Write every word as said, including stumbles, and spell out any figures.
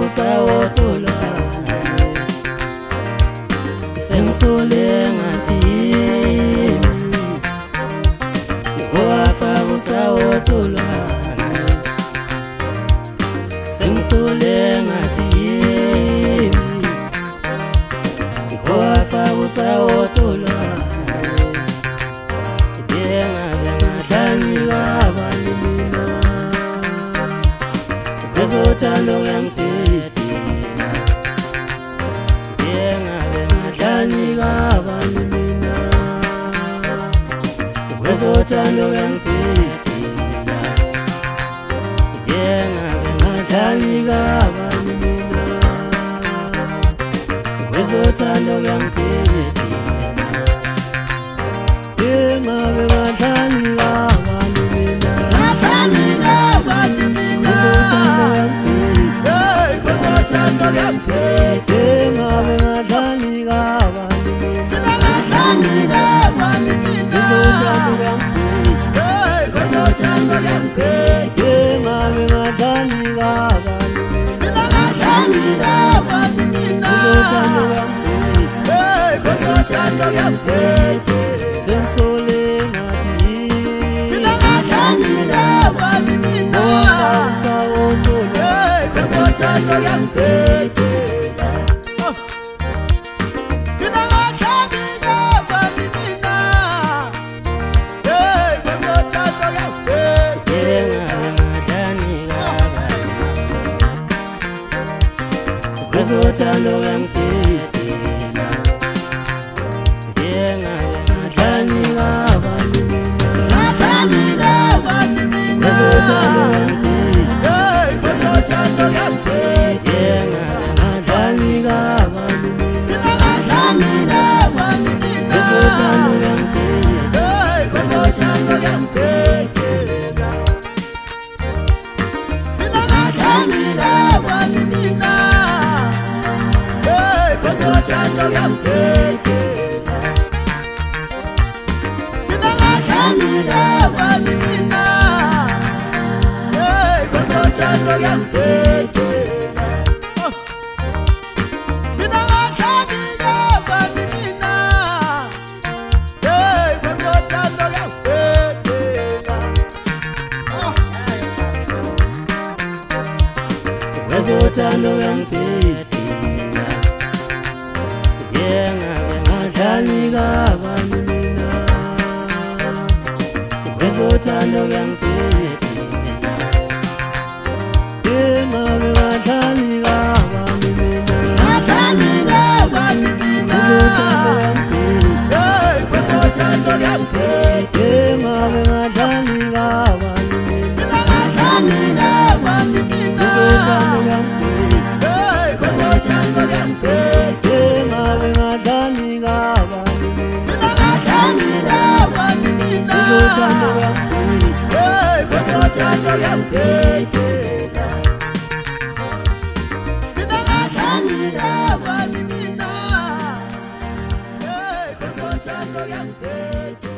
usawotola sengisole ngathi owafa usawotola sengisole ngathi owafa usawotola yengabe ngadlani kabani mina ezothando ngiyangidedela yengabe ngadlani kabani mina ezothando ngiyangidedela yengabe ngadlani kabani mina ezothando ngiyangidedela yengabe ngadlani kabani mina ngadlani kabani mina ezothando ngiyangidedela yengabe ngadlani kabani mina ngadlani kabani mina ezothando ngiyangidedela ezothando ngiyangidedela yengabe ngadlani kabani mina ngadlani kabani mina ezothando ngiyangidedela ezothando ngiyangidedela sensole ngathi mina ngadlani kabani mina usawotola ezothando ngiyangidedela mina ngadlani kabani mina hey ezothando ngiyangidedela ngadlani kabani ezothando ngiyangidedela yengabe ngadlani kabani mina ngadlani kabani mina ezothando ngiyangidedela ezothando ngiyangidedela yengabe ngadlani kabani mina ngadlani kabani mina ezothando ngiyangidedela ezothando ngiyangidedela mina ngadlani kabani mina hey ezothando ngiyangidedela kabani mina hey ezothando ngiyangidedela mina ngadlani kabani mina hey ezothando ngiyangidedela ezothando ngiyangidedela yengabe ngadlani kabani mina ezothando ngiyangidedela yengabe ngadlani kabani mina ngadlani kabani mina ezothando ngiyangidedela yengabe ngadlani kabani mina ngadlani kabani mina ezothando ngiyangidedela ezothando ngiyangidedela yengabe ngadlani kabani mina ngadlani kabani mina ezothando ngiyangidedela ezothando ngiyangidedela mina ngadlani kabani mina ezothando ngiyangidedela